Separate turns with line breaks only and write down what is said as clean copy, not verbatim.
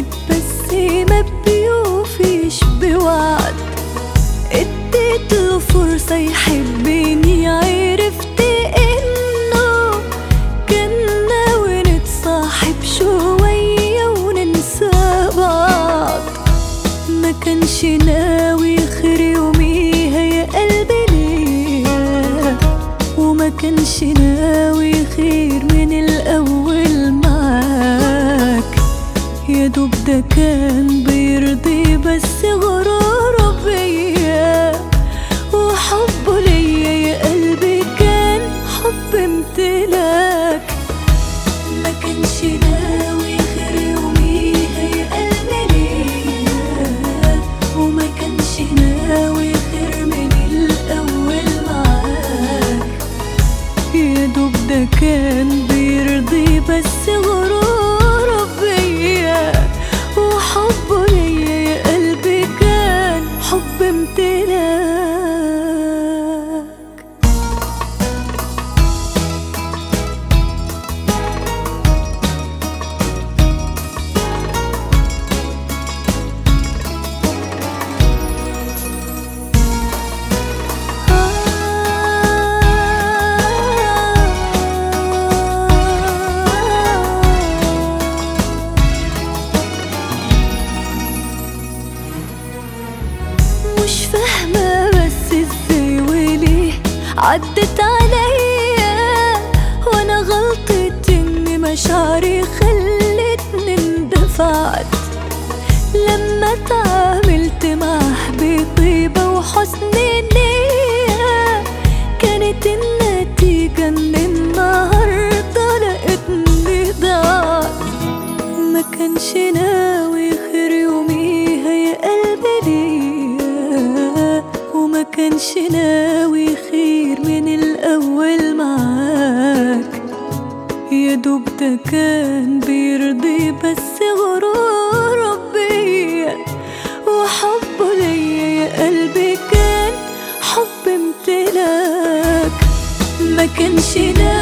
واحد بس ما بيوفيش بوعد. اديتله فرصة يحبني، عرفت انه كان ناوي نتصاحب شوية وننسى بعض. ما كانش ناوي خير يوميها يا قلبي ليا، وما كانش ناوي خير من الأول معاك. يا دوب ده كان بيرضي بس غروره بيا، وحبه ليا يا قلبي كان حب امتلاك. ما كانش ناوي خير يوميها يا قلبي ليا، وما كانش ناوي خير من الأول معاك. يا دوب ده كان بيرضي بس غروره بيا، وحبه ليا يا قلبي كان حب امتلاك. مش فاهمة بس ازاي وليه عدت عليا، وانا غلطت ان مشاعري خلتني اندفعت. لما اتعاملت معاه بطيبة وحسن نية، كانت النتيجة ان النهاردة لقيتني ضاعت. ما كانش ناوي خير يوميها يا قلبي ليا، وما كانش ناوي خير من الأول معاك. يا دوب ده كان بيرضي بس غروره بيا، وحبه ليا يا قلبي كان حب امتلاك. ما كانش ناوي